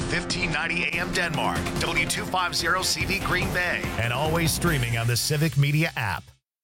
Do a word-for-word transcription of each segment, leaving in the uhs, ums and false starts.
fifteen ninety A M Denmark, W two fifty C V Green Bay, and always streaming on the Civic Media app.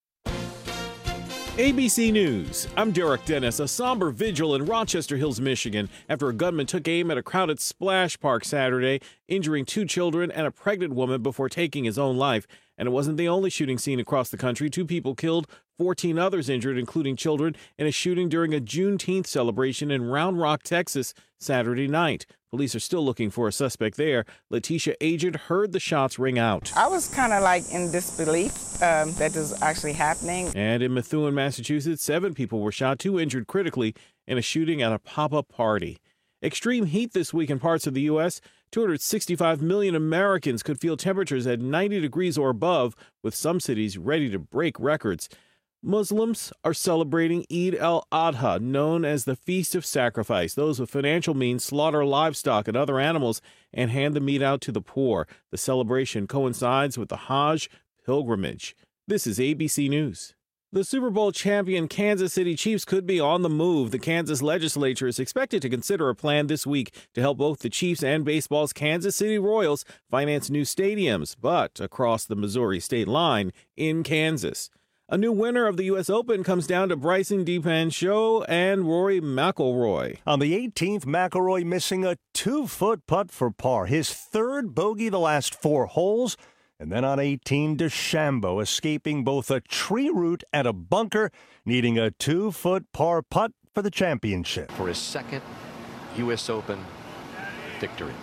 A B C News. I'm Derek Dennis. A somber vigil in Rochester Hills, Michigan, after a gunman took aim at a crowded splash park Saturday, injuring two children and a pregnant woman before taking his own life. And it wasn't the only shooting seen across the country. Two people killed, fourteen others injured, including children, in a shooting during a Juneteenth celebration in Round Rock, Texas, Saturday night. Police are still looking for a suspect there. Letitia Agent heard the shots ring out. I was kind of like in disbelief um, that this was actually happening. And in Methuen, Massachusetts, seven people were shot, two injured critically in a shooting at a pop-up party. Extreme heat this week in parts of the U S two hundred sixty-five million Americans could feel temperatures at ninety degrees or above, with some cities ready to break records. Muslims are celebrating Eid al-Adha, known as the Feast of Sacrifice. Those with financial means slaughter livestock and other animals and hand the meat out to the poor. The celebration coincides with the Hajj pilgrimage. This is A B C News. The Super Bowl champion Kansas City Chiefs could be on the move. The Kansas legislature is expected to consider a plan this week to help both the Chiefs and baseball's Kansas City Royals finance new stadiums, but across the Missouri state line in Kansas. A new winner of the U S Open comes down to Bryson DeChambeau and Rory McIlroy. On the eighteenth, McIlroy missing a two-foot putt for par, his third bogey the last four holes. And then on eighteen, DeChambeau escaping both a tree root and a bunker, needing a two-foot par putt for the championship. For his second U S Open victory.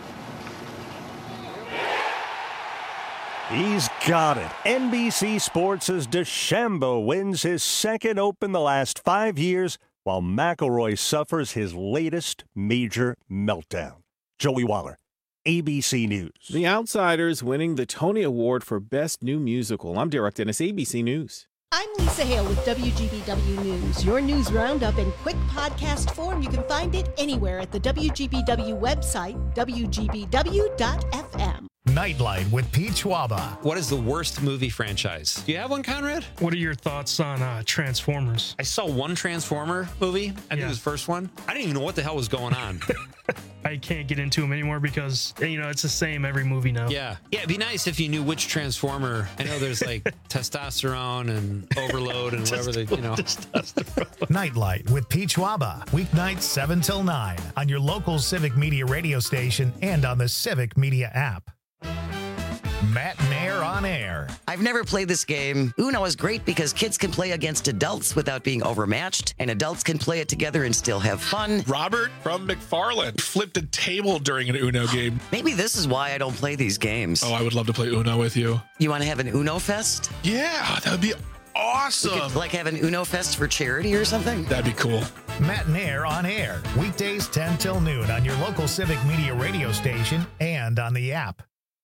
He's got it. N B C Sports says DeChambeau wins his second Open the last five years, while McIlroy suffers his latest major meltdown. Joey Waller, A B C News. The Outsiders winning the Tony Award for Best New Musical. I'm Derek Dennis, A B C News. I'm Lisa Hale with W G B W News. Your news roundup in quick podcast form. You can find it anywhere at the W G B W website, W G B W dot F M. Nightlight with Pete Schwaba. What is the worst movie franchise? Do you have one, Conrad? What are your thoughts on uh, Transformers? I saw one Transformer movie. I think Yeah. it was the first one. I didn't even know what the hell was going on. I can't get into them anymore because, you know, it's the same every movie now. Yeah. Yeah, it'd be nice if you knew which Transformer. I know there's like testosterone and overload and whatever they, you know. Nightlight with Pete Schwaba. Weeknights seven till nine on your local Civic Media radio station and on the Civic Media app. Matt Mayer on air. I've never played this game. Uno is great because kids can play against adults without being overmatched, and adults can play it together and still have fun. Robert from McFarland flipped a table during an Uno game. Maybe this is why I don't play these games. Oh, I would love to play Uno with you. You want to have an Uno Fest? Yeah, that would be awesome. We could, like, have an Uno Fest for charity or something? That'd be cool. Matt and Air on air. Weekdays ten till noon on your local Civic Media radio station and on the app.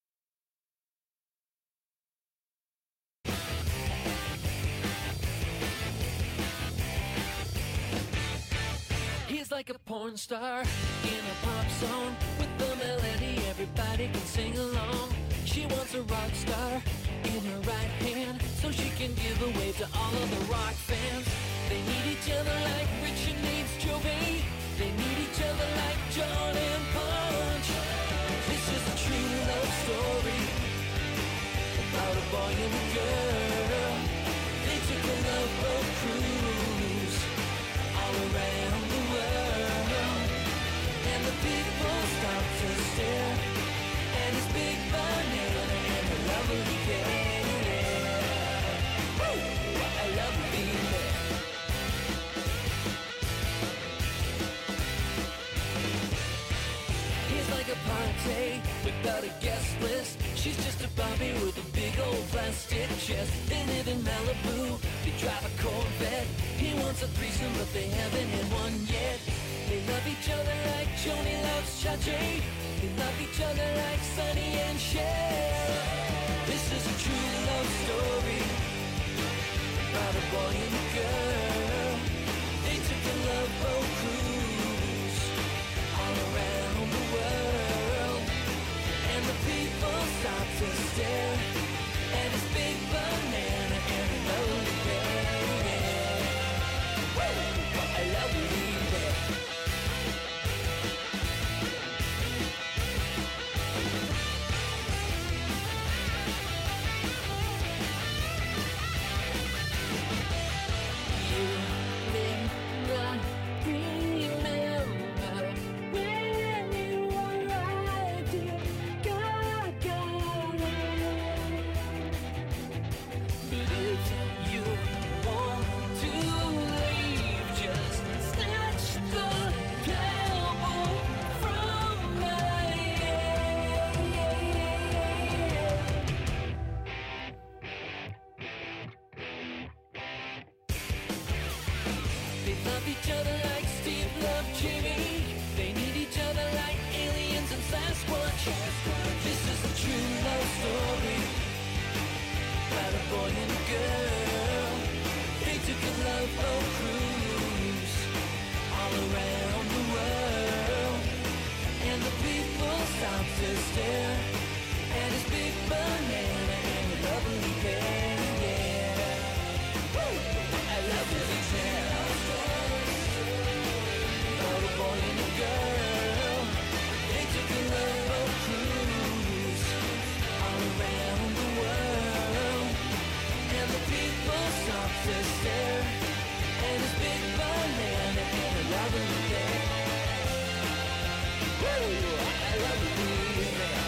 He's like a porn star in a pop song with the melody everybody can sing along. She wants a rock star in her right hand so she can give a wave to all of the rock fans. They need each other like Richard needs Joey. They need each other like John and Punch. This is a true love story about a boy and a girl. They took a love boat cruise all around the world, and the people stopped to stare at his big banana and a lovely cat. Woo! I love being there. He's like a party without a guest list. She's just a Barbie with a big old plastic chest. They live in Malibu, they drive a Corvette. He wants a threesome, but they haven't had one yet. They love each other like Joni loves Chachi. They love each other like Sonny and Cher. This is a true love story about a boy and a girl. They took a love boat cruise all around the world, and the people stopped to stare at his big banana and a lonely bear. Woo! I love being there. T V. They need each other like aliens and Sasquatch. This is a true love story about a boy and a girl. They took a love boat cruise all around the world, and the people stopped to stare at his big banana and a lovely bear. Yeah, woo! I love this tale about a boy and a girl. They took a love boat cruise all around the world, and the people stopped to stare at his big banana and a lovely bear. Woo! I love this tale.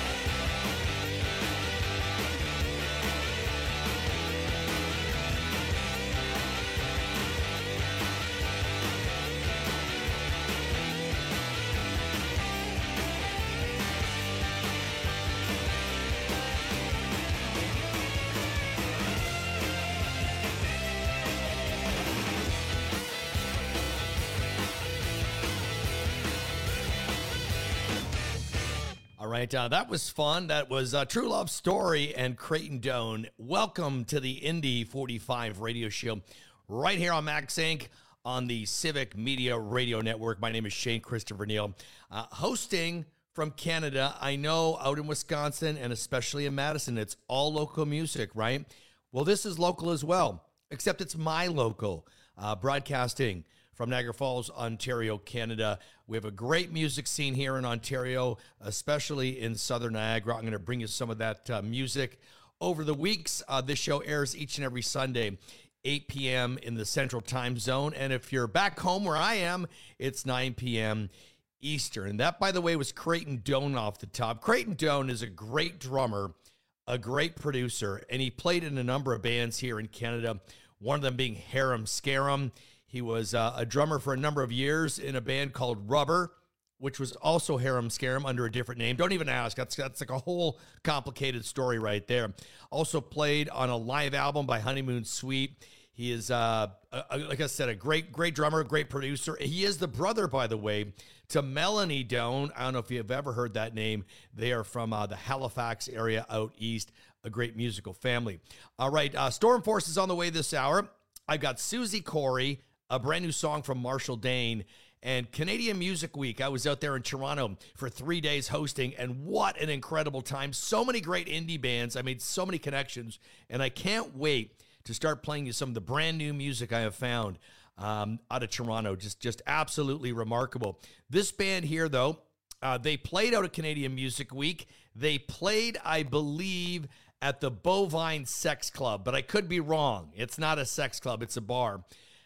All right, uh, that was fun. That was uh, True Love Story and Creighton Doan. Welcome to the Indy forty-five radio show right here on Max Incorporated on the Civic Media Radio Network. My name is Shane Christopher Neal, uh, hosting from Canada. I know out in Wisconsin and especially in Madison, it's all local music, right? Well, this is local as well, except it's my local, uh, broadcasting from Niagara Falls, Ontario, Canada. We have a great music scene here in Ontario, especially in Southern Niagara. I'm going to bring you some of that uh, music over the weeks. Uh, this show airs each and every Sunday, eight p.m. in the Central Time Zone. And if you're back home where I am, it's nine p.m. Eastern. And that, by the way, was Creighton Doan off the top. Creighton Doan is a great drummer, a great producer, and he played in a number of bands here in Canada, one of them being Harum Scarum. He was uh, a drummer for a number of years in a band called Rubber, which was also Harum Scarum under a different name. Don't even ask. That's, that's like a whole complicated story right there. Also played on a live album by Honeymoon Suite. He is, uh, a, like I said, a great, great drummer, great producer. He is the brother, by the way, to Melanie Doan. I don't know if you've ever heard that name. They are from uh, the Halifax area out east, a great musical family. All right, uh, Storm Force is on the way this hour. I've got Susie Corey, a brand new song from Marshall Dane, and Canadian Music Week. I was out there in Toronto for three days hosting, and what an incredible time. So many great indie bands. I made so many connections, and I can't wait to start playing you some of the brand new music I have found um, out of Toronto. Just, just absolutely remarkable. This band here, though, uh, they played out of Canadian Music Week. They played, I believe, at the Bovine Sex Club, but I could be wrong. It's not a sex club. It's a bar.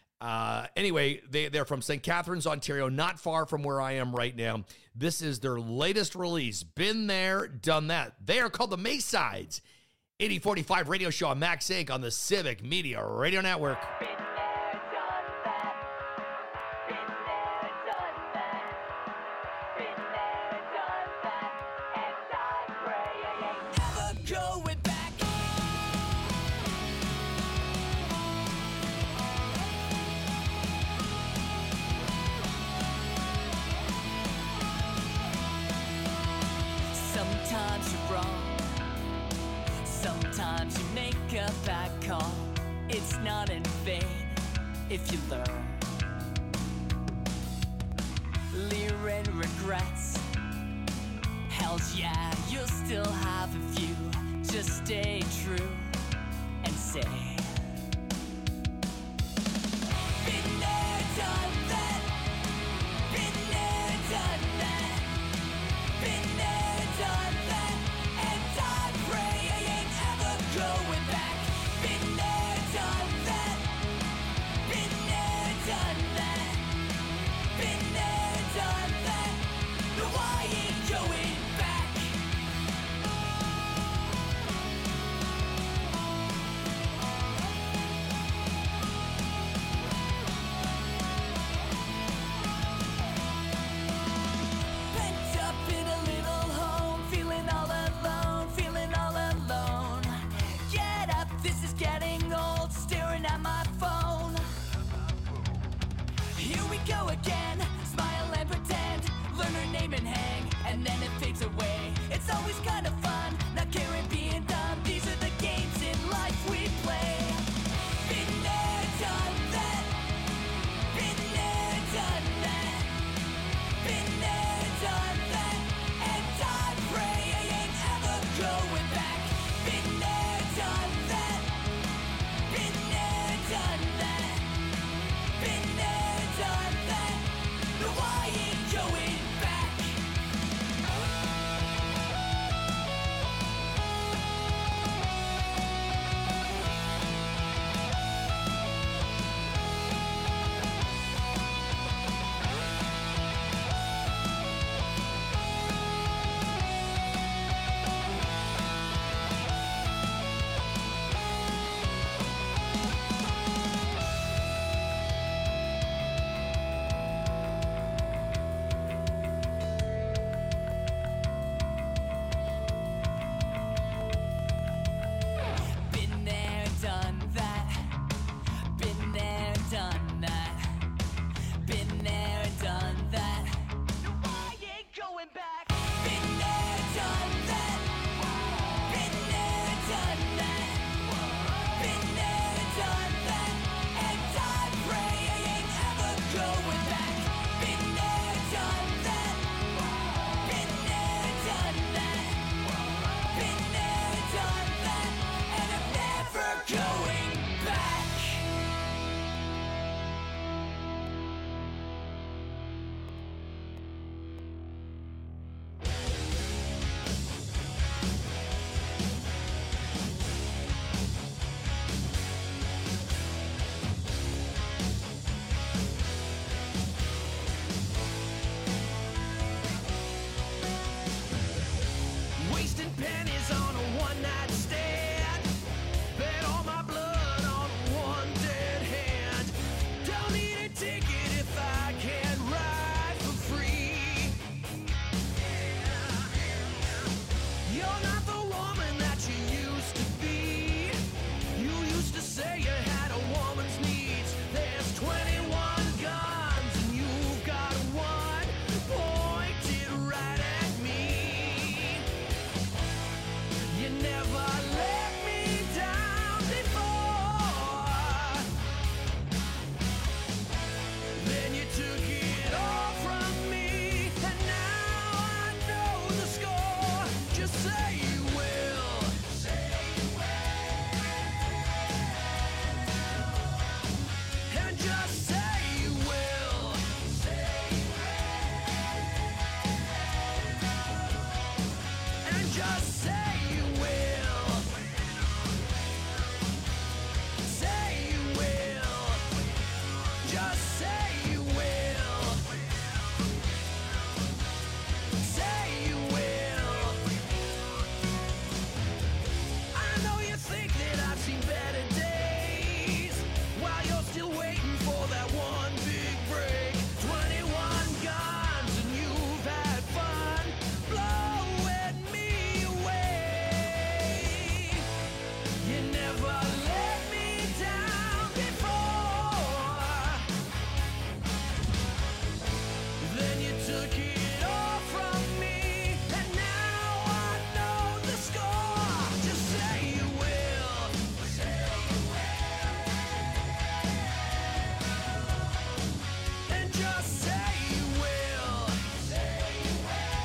Uh, anyway, they, they're from Saint Catharines, Ontario, not far from where I am right now. This is their latest release. Been there, done that. They are called the Maysides. eighty forty-five radio show on Max Incorporated on the Civic Media Radio Network. Sometimes you're wrong, sometimes you make a bad call. It's not in vain if you learn. Leer and regrets, hells yeah, you'll still have a few. Just stay true and say, been there, done that, been there, done that, been there, done that, and I pray I ain't ever going back. Been there, done that, been there, done that, been there, done that, no I ain't going back. it's always kind of fun. Not caring being dumb, these are the games in life we play. Been there, done that. Been there, done that. Been there, done that. And I pray I ain't ever going back. Been there, done that. Been there, done that. Been there, done that. No, I ain't going back. Been there, done that. Been there, done that. Been there, done that. No, I ain't going back. Been there, done that. Been there, done that. Been there, done that. And I pray I ain't ever going back. Been there, done that. Been there, done that. Been there, done that. And I'm never going back. Wasting pennies on a one-night stand. Bet all my blood on one dead hand. Don't need a ticket if I can ride for free. You're not the woman that you used to be. You used to say you had a woman's needs. There's twenty-one guns and you've got one pointed right at me. You never let me down before. Then you took it all from me, and now I know the score. Just say you will. Say you will. And just say you will. Say you will. And just say you will. Say you will. Just say you will. Say you will. I know you think that I've seen better days while you're still waiting for that one big break. twenty-one guns and you've had fun blowing me away. You never let me down before. Then you took it all from me, and now I know the score. Just say you will. Say you will. And just say you will. Say you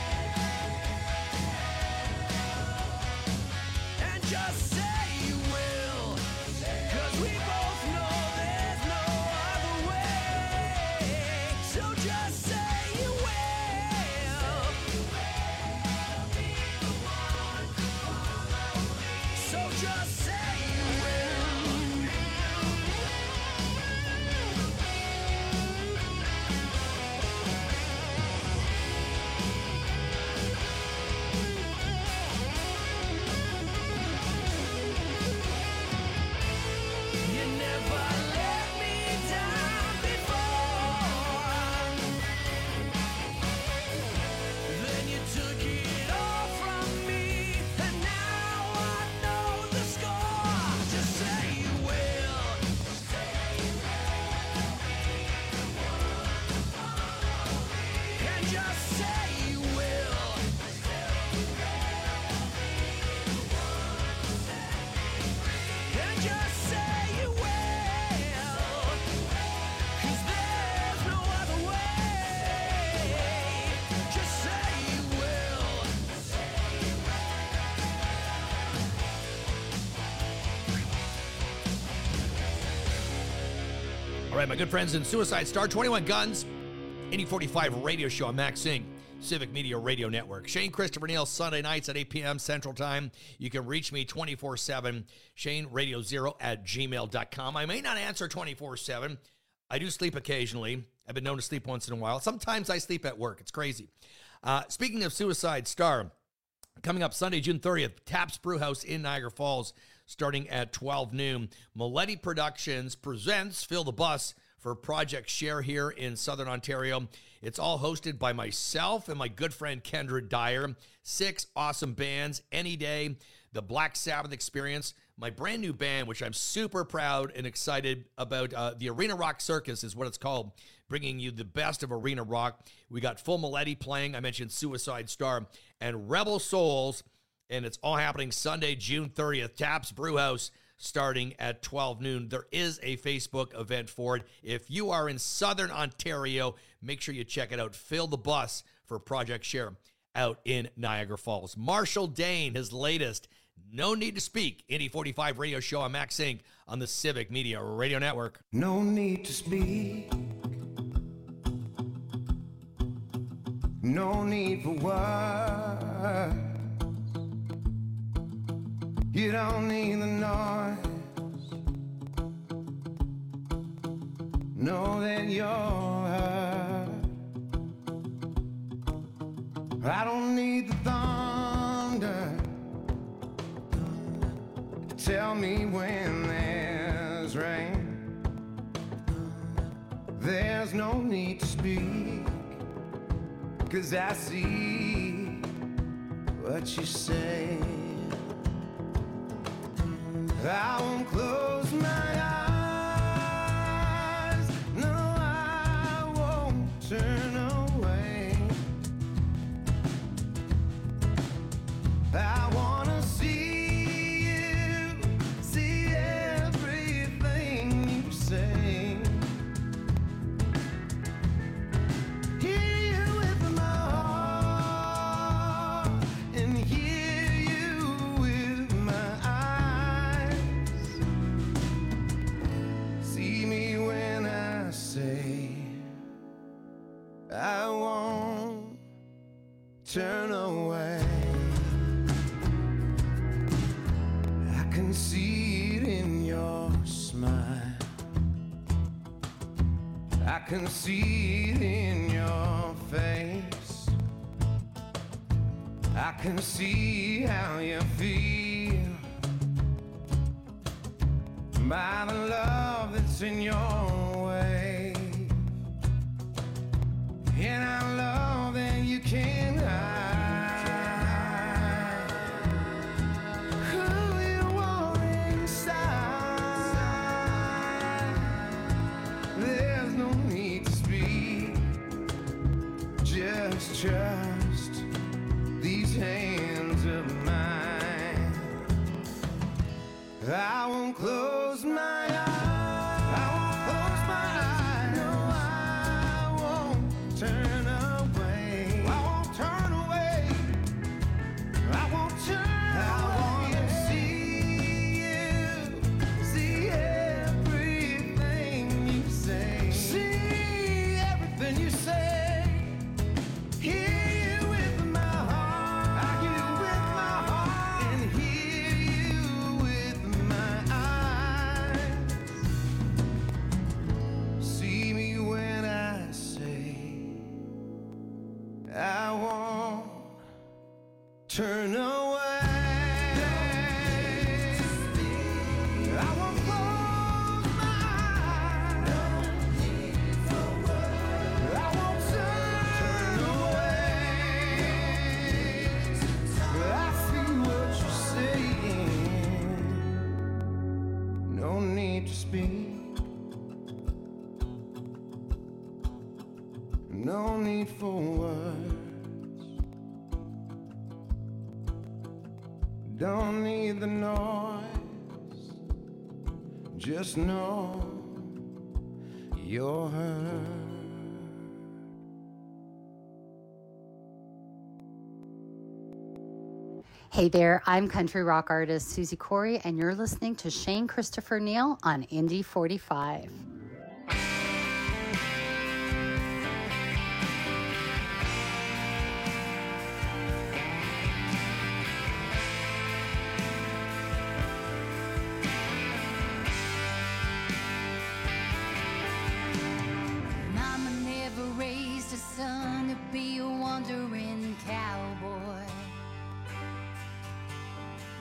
will. And just say you will. 'Cause we both know there's no other way. So just say you will. So just say you will. All right, my good friends in Suicide Star, twenty-one Guns, Indy forty-five radio show on Max Inc, Civic Media Radio Network. Shane Christopher Neal, Sunday nights at eight p.m. Central Time. You can reach me twenty-four seven, Shane Radio Zero at gmail dot com. I may not answer twenty-four seven. I do sleep occasionally. I've been known to sleep once in a while. Sometimes I sleep at work. It's crazy. Uh, speaking of Suicide Star, coming up Sunday, June thirtieth, Taps Brewhouse in Niagara Falls, starting at twelve noon. Moletti Productions presents Fill the Bus for Project Share here in Southern Ontario. It's all hosted by myself and my good friend Kendra Dyer. Six awesome bands any day. The Black Sabbath Experience, my brand new band, which I'm super proud and excited about. Uh, the Arena Rock Circus is what it's called, bringing you the best of arena rock. We got Full Moletti playing. I mentioned Suicide Star and Rebel Souls, and it's all happening Sunday, June thirtieth, Taps Brewhouse, starting at twelve noon. There is a Facebook event for it. If you are in Southern Ontario, make sure you check it out. Fill the Bus for Project Share out in Niagara Falls. Marshall Dane, his latest No Need to Speak, Indy forty-five radio show on Max Inc on the Civic Media Radio Network. No need to speak. No need for words. You don't need the noise. Know that you're hurt. I don't need the thunder. Tell me when there's rain. There's no need to speak, 'cause I see what you say. I won't close my eyes. No, I won't turn away. I wanna see you, see everything you say. Hear you with my heart and hear you with my eyes. See me when I say I won't turn away. I can see it in your smile. I can see it in your face. I can see how you feel by the love that's in your way. And I love that you can't hide who you are inside. There's no need to speak. Just trust these hands of mine. I won't close my eyes. I won't close my eyes. No, I won't turn away. I won't turn away. I won't turn away. I wanna see you, see everything you say. See everything you say. Hear you with my heart. I hear you with my heart and hear you with my eyes. See me when I say I won't turn away. I won't close my eyes. I won't turn away. I see what you're saying. No need to speak. No need for words. Don't need the noise. Just know you're hurt. Hey there, I'm country rock artist Susie Corey, and you're listening to Shane Christopher Neal on Indy forty-five.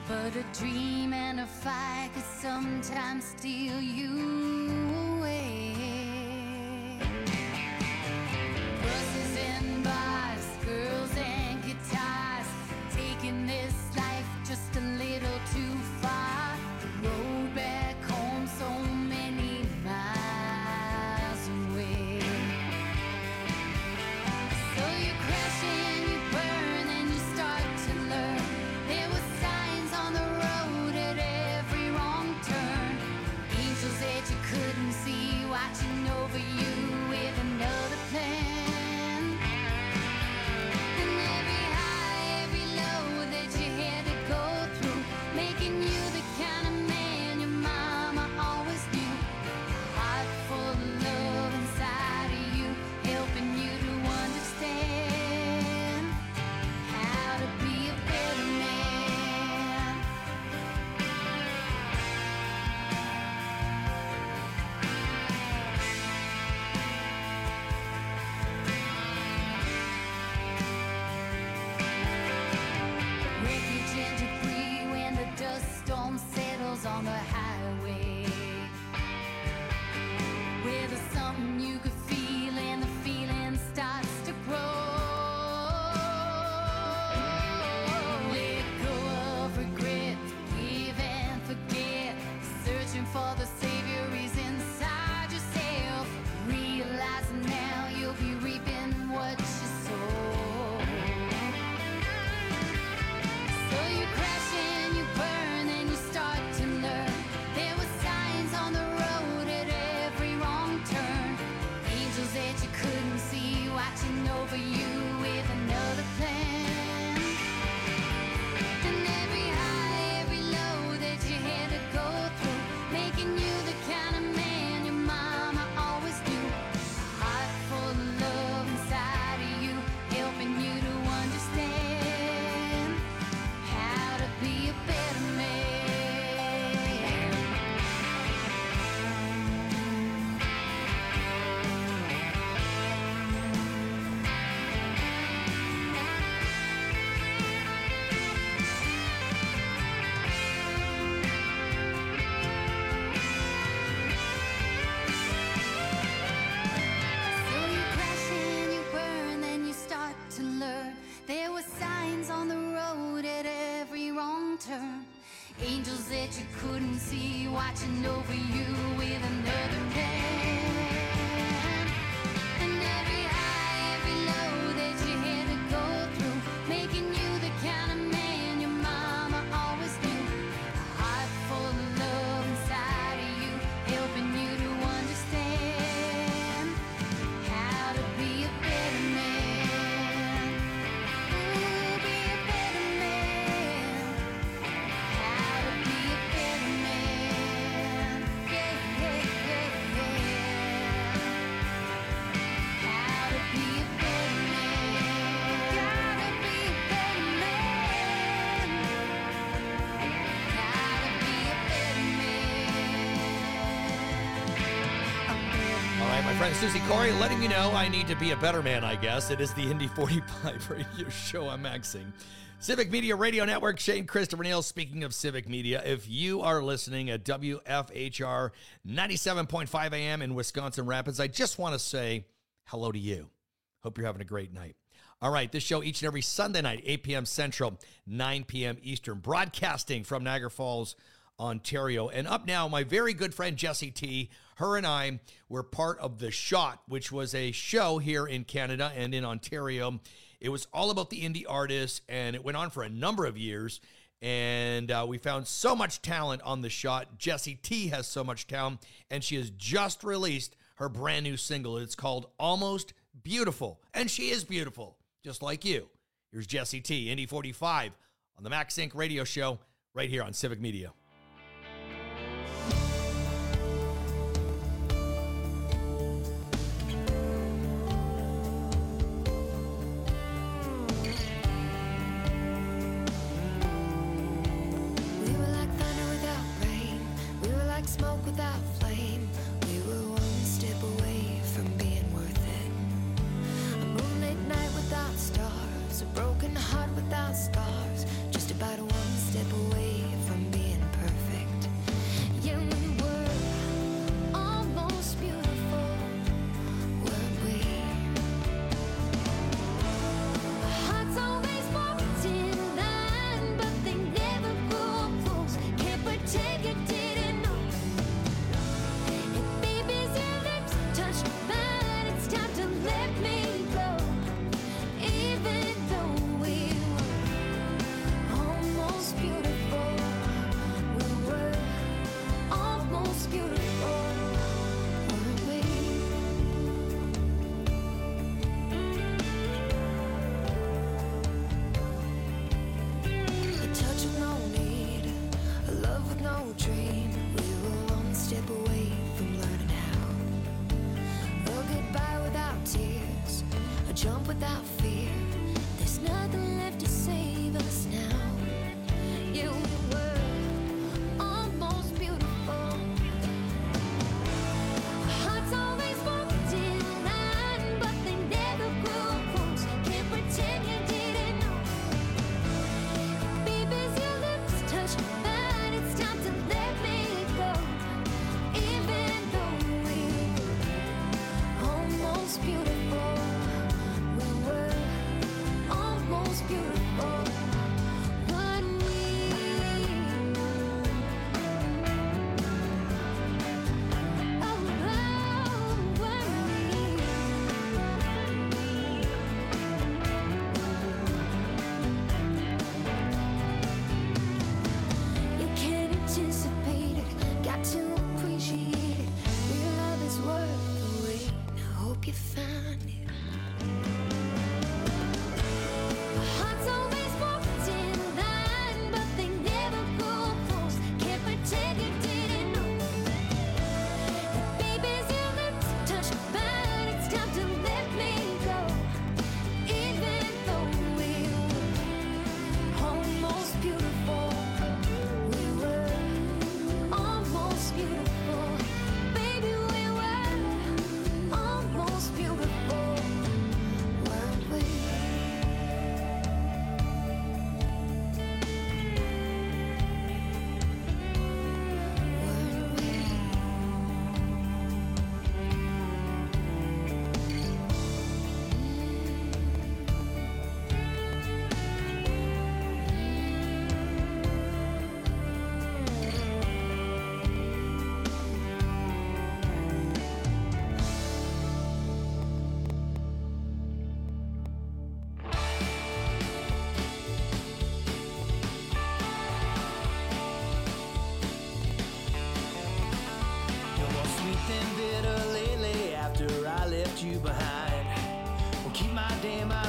But a dream and a fight could sometimes steal you away. Buses and bars, girls and guitars, taking this life just a little too far. The road back home so many miles away. So you crash and you burn and you start to learn. There were signs on the road at every wrong turn. Angels that you couldn't see watching over you with another plan. And every high, every low that you had to go through, making you the kind of man your mama always knew. A heart full of love inside of you, helping you to understand how to be a better man. Refuge and debris when the dust storm settles on the highway. Where there's something you could feel and the feeling starts to grow. Let go of regret, forgive and forget. Searching for the savior is inside yourself. Realizing now you'll be reaping what you sow. So you crash and you burn and you start to learn. There were signs on the road at every wrong turn. Angels that you couldn't see watching over you with another plan. And every high, every low that you had to go through, making you the kind of man your mama always knew. A heart full of love inside of you, helping you to understand how to be a better man. So you crash and you burn, then you start to learn. There were signs on the road at every wrong turn. Angels that you couldn't see watching over you with another plan. And every high, every low that you had to go through, making you the kind of man your mama always knew. A heart full of love inside of you, helping you to understand how to be a better man. Ooh, be a better man. How to be a better man. Yeah, yeah, yeah, yeah. How to be a better man. Gotta be a better man. Gotta be a better man. All right, my friend Susie Corey, letting you know I need to be a better man, I guess. It is the Indy forty-five radio show. I'm maxing. Civic Media Radio Network, Shane Christopher Neal. Speaking of Civic Media, if you are listening at W F H R ninety-seven point five A M in Wisconsin Rapids, I just want to say hello to you. Hope you're having a great night. All right, this show each and every Sunday night, eight p.m. Central, nine p.m. Eastern, broadcasting from Niagara Falls, Ontario. And up now, my very good friend Jessie T, her and I were part of The Shot, which was a show here in Canada and in Ontario. It was all about the indie artists, and it went on for a number of years. And uh, we found so much talent on The Shot. Jessie T has so much talent, and she has just released her brand new single. It's called Almost Beautiful, and she is beautiful, just like you. Here's Jessie T, Indy forty-five, on the Max Inc radio show, right here on Civic Media. We were like thunder without rain. We were like smoke without flame. We were one step away from being worth it. A moonlit night without stars. A broken heart without scars. Just about one step away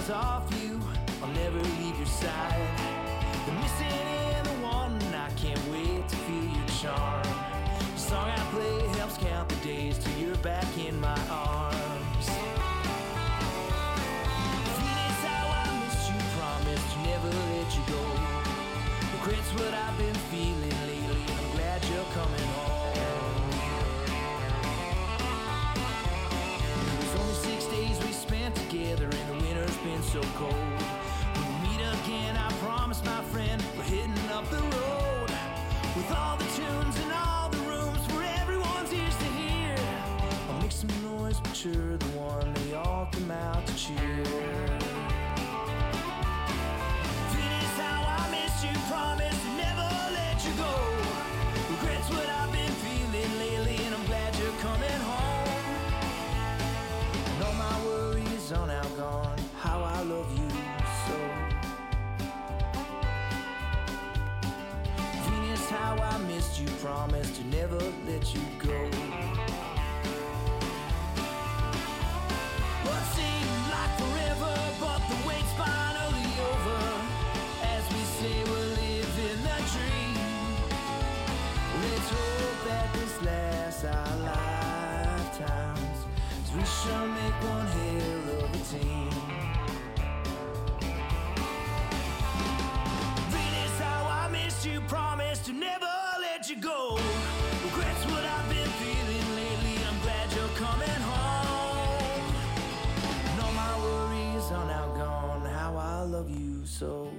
eyes off you, I'll never leave your side. The missing and the one, I can't wait to feel your charm. The song I play helps count the days till you're back in my arms. Venus, how I missed you, promised to never let you go. Regret's what I've been feeling lately, I'm glad you're coming home. It was only six days we spent together and the winter's been so cold. When we meet again, I promise, my friend, we're heading up the road with all the tunes and all the rooms for everyone's ears to hear. I'll make some noise, but you're the one they all come out to cheer. Venus, how I missed you, promise to never let you go. Regrets what I've been feeling lately, and I'm glad you're coming home. And all my worries are now gone, how I love you so. Venus, how I missed you, promised to never let you go. What seemed like forever, but the wait's finally over. As we say, we're living the dream. Let's hope that this lasts our lifetimes, as we shall make one hell of a team. Venus, how I missed you, promised to never let you go. Regrets what I've been feeling lately, I'm glad you're coming home. And all my worries are now gone, how I love you so.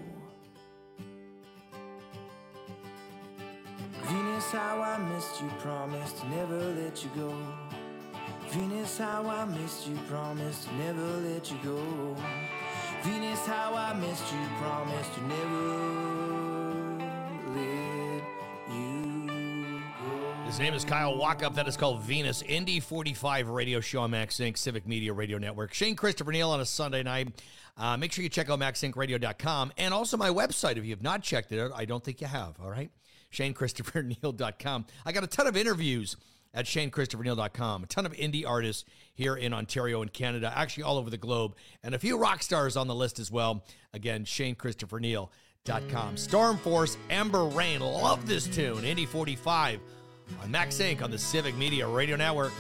Venus, how I missed you, promised to never let you go. Venus, how I missed you, promised to never let you go. Venus, how I missed you, promised to never let you go. His name is Kyle Walkup. That is called Venus. Indy forty-five radio show on Max Inc. Civic Media Radio Network. Shane Christopher Neal on a Sunday night. Uh, make sure you check out max inc radio dot com and also my website. If you have not checked it out, I don't think you have, all right? shane christopher neal dot com. I got a ton of interviews at shane christopher neal dot com. A ton of indie artists here in Ontario and Canada, actually all over the globe, and a few rock stars on the list as well. Again, shane christopher neal dot com. Storm Force, Amber Rain. Love this tune. Indy forty-five on Max Inc on the Civic Media Radio Network.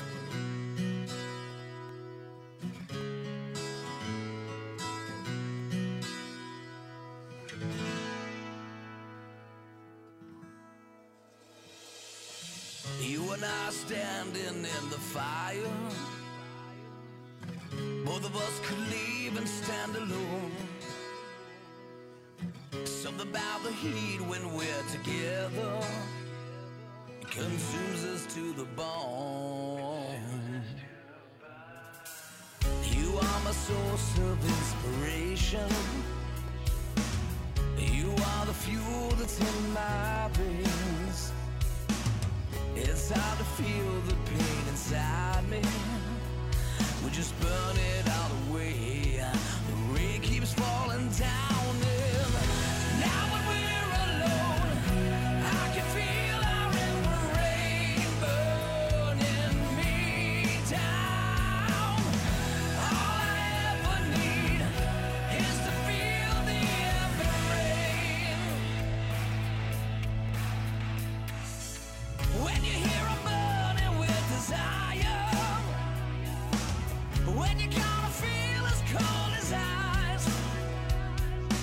You and I standing in the fire. Both of us could leave and stand alone. Something about the heat when we're together, it consumes us to the bone. You are my source of inspiration. You are the fuel that's in my veins. It's hard to feel the pain inside me. We just burn it all away. The rain keeps falling down, and now when we're alone, I can feel our ember rain burning me down. All I ever need is to feel the ember rain. When you hear a burning with desire, when you gotta feel as cold as ice,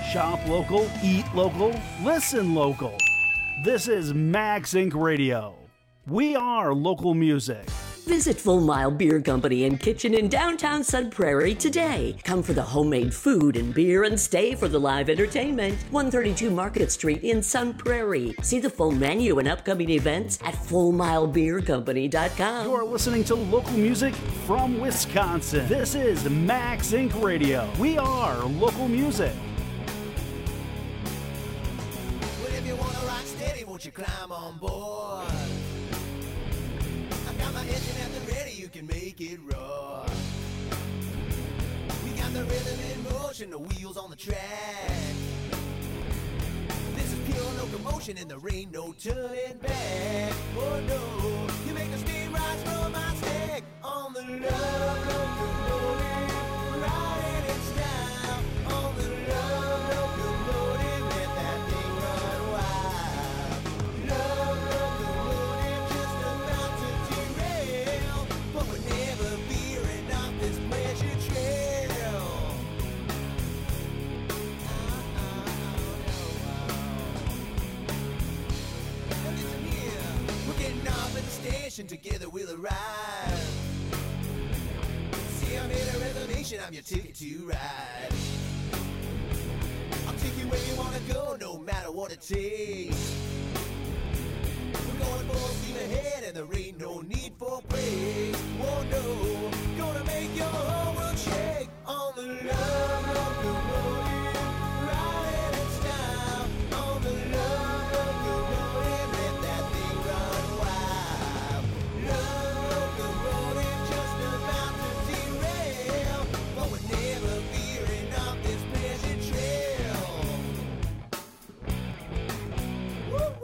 Shop local, eat local, listen local. This is Max Incorporated. Radio. We are local music. Visit Full Mile Beer Company and Kitchen in downtown Sun Prairie today. Come for the homemade food and beer and stay for the live entertainment. one thirty-two Market Street in Sun Prairie. See the full menu and upcoming events at full mile beer company dot com. You're listening to local music from Wisconsin. This is Max Incorporated. Radio. We are local music. Well, if you want to rock steady, won't you climb on board? I got my engine at the ready, you can make it roar. We got the rhythm in motion, the wheels on the track. This is pure locomotion and there ain't no turning back. Oh no, you make the steam rise from my stack on the love locomotive, riding in style on the love locomotive, let that thing run wild. Love locomotive just about to derail, but we're never veering off this pleasure trail. Now listen here, we're getting off at the station, together we'll arrive. See, I made a reservation, I'm your ticket to ride. I'll take you where you wanna go, no matter what it takes. We're going full steam ahead and there ain't no need for brakes. Whoa, no, gonna make your whole world shake on the love locomotive, riding in style on the love locomotive, let that thing run wild. Love locomotive just about to derail, but we're never veering off this pleasure trail. Woo!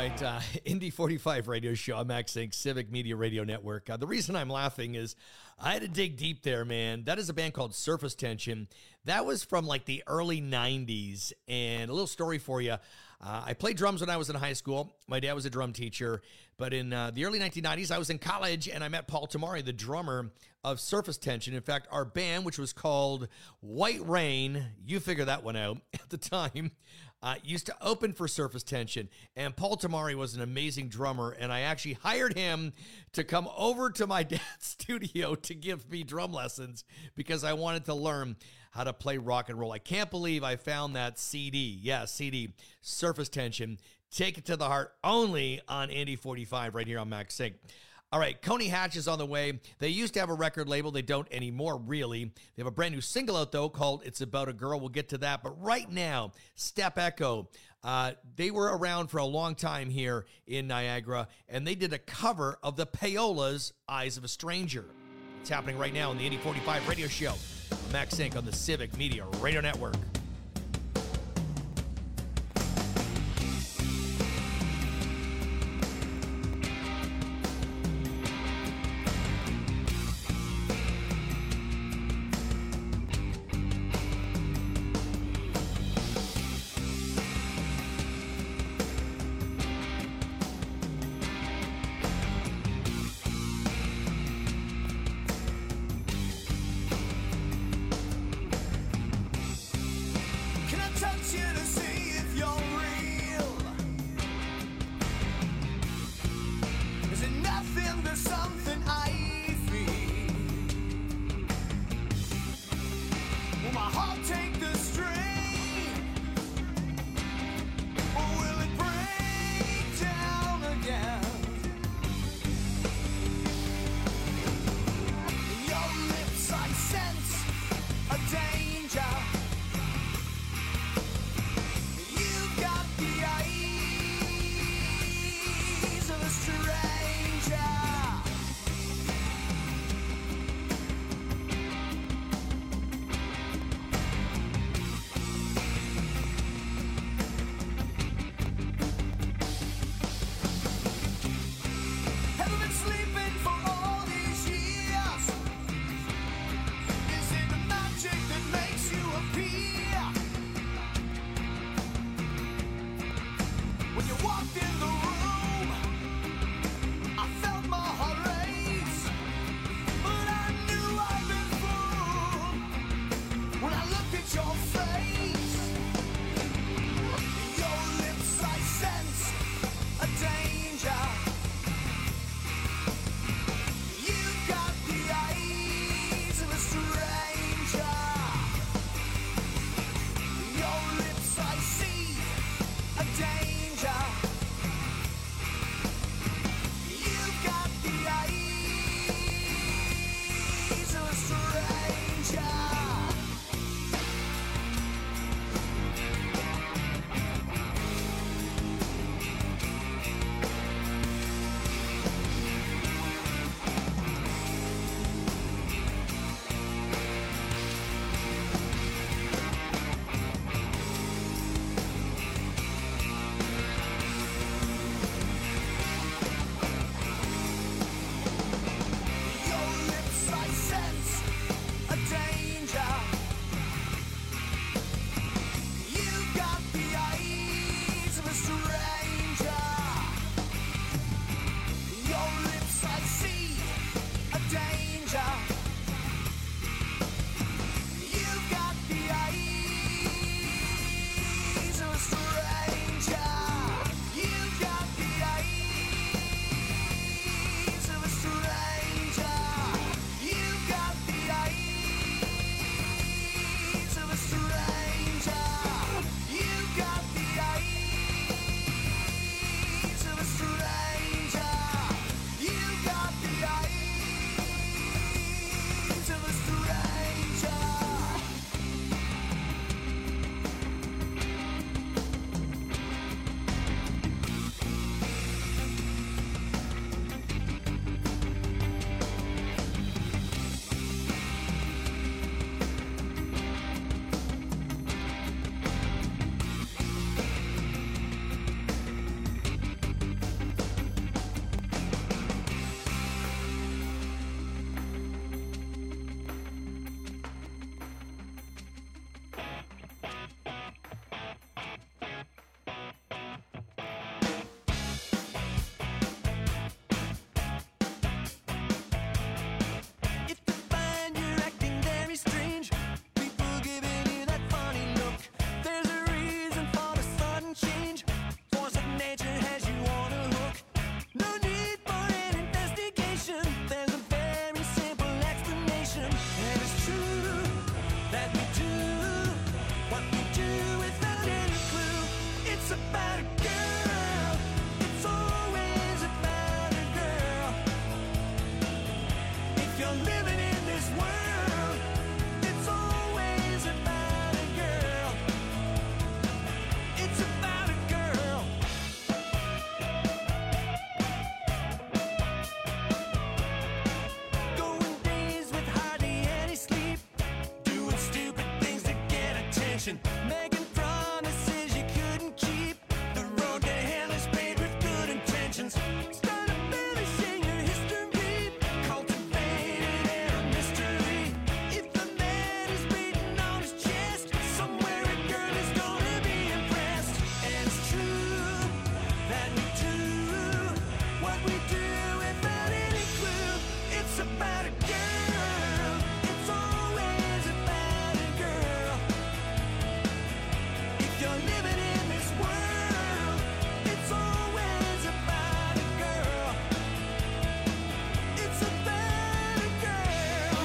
right, uh, Indy forty-five radio show. I'm Max Inc, Civic Media Radio Network. Uh, the reason I'm laughing is I had to dig deep there, man. That is a band called Surface Tension. That was from like the early nineties. And a little story for you. Uh, I played drums when I was in high school. My dad was a drum teacher. But in uh, the early nineteen nineties, I was in college, and I met Paul Tamari, the drummer of Surface Tension. In fact, our band, which was called White Rain, you figure that one out, at the time, uh, used to open for Surface Tension. And Paul Tamari was an amazing drummer, and I actually hired him to come over to my dad's studio to give me drum lessons because I wanted to learn how to play rock and roll. I can't believe I found that C D. Yeah, C D, Surface Tension. Take it to the heart only on Indy forty-five right here on Max Sync. All right, Coney Hatch is on the way. They used to have a record label. They don't anymore, really. They have a brand new single out, though, called It's About a Girl. We'll get to that. But right now, Step Echo. Uh, they were around for a long time here in Niagara, and they did a cover of the Paola's Eyes of a Stranger. It's happening right now on the Indy forty-five radio show. Max Sync on the Civic Media Radio Network. attention. Making promises you couldn't keep. The road to hell is paved with good intentions. Start embellishing your history. Cultivated air of mystery. If the man is beating on his chest, somewhere a girl is gonna be impressed. And it's true that we do what we do without any clue. It's about a girl. It's always about a girl. If you're living in this world, it's always about a girl. It's about a girl.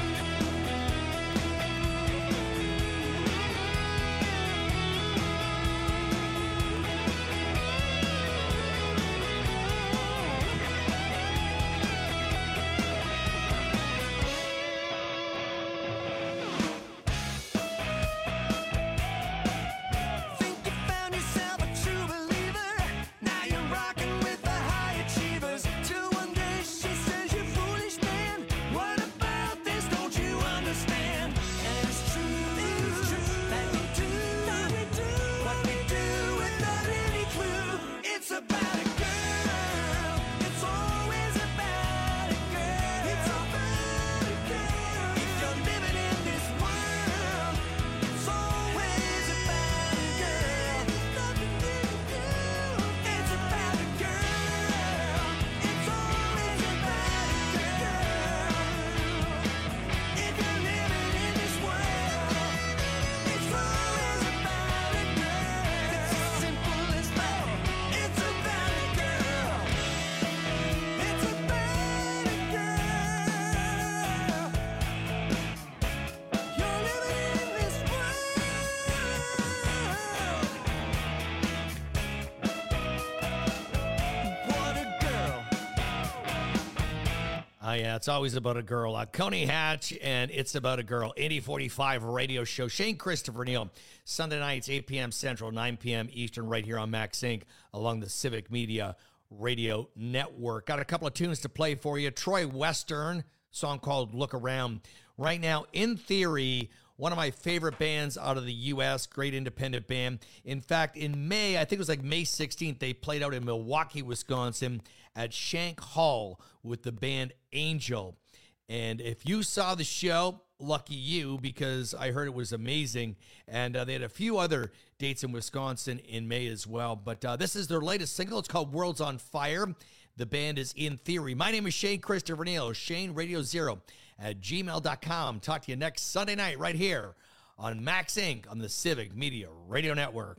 Think you found yourself a true believer. Now you're rocking with the high achievers. Till one day she says, "You foolish man, what about this? Don't you understand?" And it's true, that we do what we do without any clue. It's about a girl. It's always about a girl. It's about a girl. If you're living in this world, it's always about a girl. It's about a girl. It's always about a girl. If you're living in this world, it's always about a girl. It's as simple as that. It's about a girl. It's about a girl. You're living in this world. What a girl. Oh, yeah, it's always about a girl. Uh, Coney Hatch, and It's About a Girl. Indy forty-five radio show. Shane Christopher Neal. Sunday nights, eight p.m. Central, nine p.m. Eastern, right here on Max Inc along the Civic Media Radio Network. Got a couple of tunes to play for you. Troy Western, song called Look Around. Right now, In Theory, one of my favorite bands out of the U S, great independent band. In fact, in May, I think it was like May sixteenth, they played out in Milwaukee, Wisconsin at Shank Hall with the band Angel. And if you saw the show, lucky you, because I heard it was amazing. And uh, they had a few other dates in Wisconsin in May as well. But uh, this is their latest single. It's called World's on Fire. The band is In Theory. My name is Shane Christopher Neal, Shane Radio Zero at gmail dot com. Talk to you next Sunday night right here on Max Inc on the Civic Media Radio Network.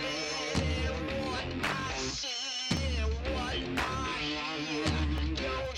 What I see, what I hear, don't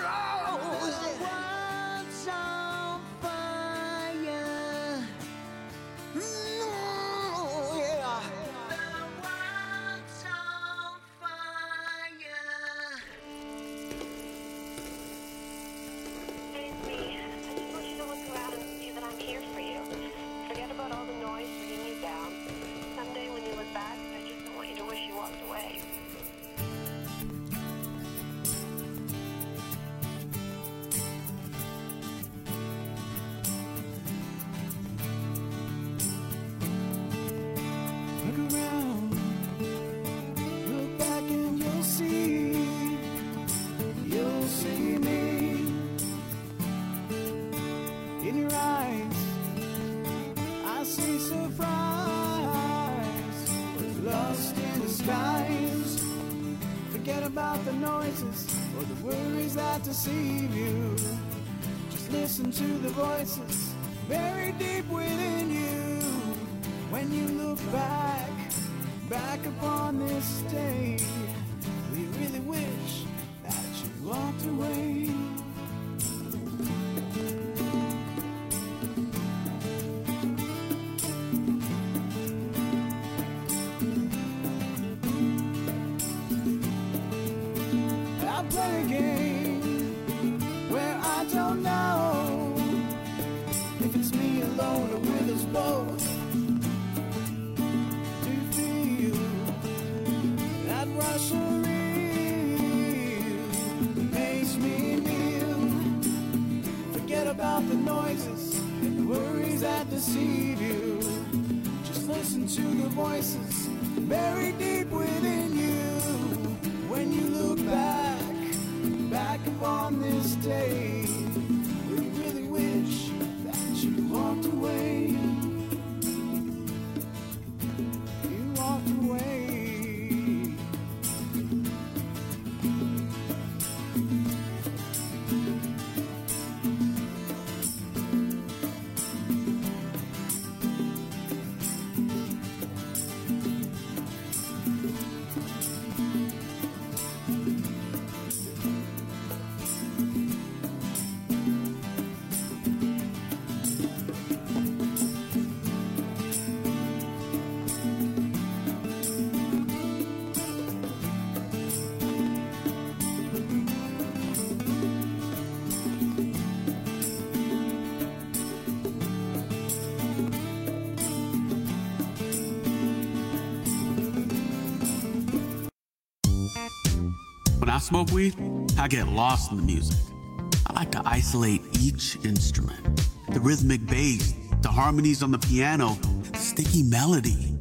world's on fire. Mm, yeah. The world's on fire. It's me. I just want you to look around and see that I'm here for you. Forget about all the noise bringing you down. Someday when you look back, I just don't want you to wish you walked away. Look around, look back and you'll see, you'll see me in your eyes. I see surprise, lost in the skies. Forget about the noises or the worries that deceive you. Just listen to the voices buried deep within you. When you look back, back upon this day, we really wish that you walked away. I play a game where I don't know if it's me alone or with us both. That rush of real makes me kneel. Forget about the noises and the worries that deceive you. Just listen to the voices buried deep within you. When you look back, back upon this day, we really wish that you walked away. You walked away. When I smoke weed, I get lost in the music. I like to isolate each instrument. The rhythmic bass, the harmonies on the piano, the sticky melody.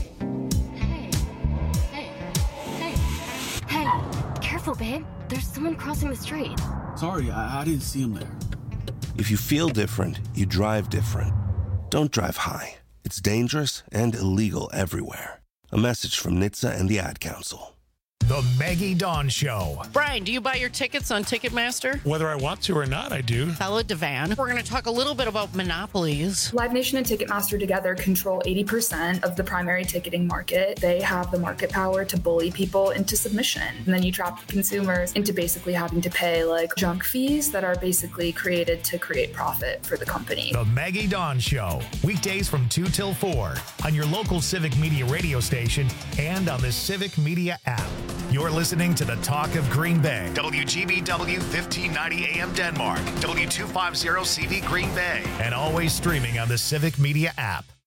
Hey, hey, hey, careful, babe. There's someone crossing the street. Sorry, I, I didn't see him there. If you feel different, you drive different. Don't drive high. It's dangerous and illegal everywhere. A message from N H T S A and the Ad Council. The Maggie Dawn Show. Brian, do you buy your tickets on Ticketmaster? Whether I want to or not, I do. Bella Devan. We're going to talk a little bit about monopolies. Live Nation and Ticketmaster together control eighty percent of the primary ticketing market. They have the market power to bully people into submission. And then you trap consumers into basically having to pay like junk fees that are basically created to create profit for the company. The Maggie Dawn Show. Weekdays from two till four on your local Civic Media radio station and on the Civic Media app. You're listening to the Talk of Green Bay. W G B W fifteen ninety A M Denmark. W two fifty C V Green Bay. And always streaming on the Civic Media app.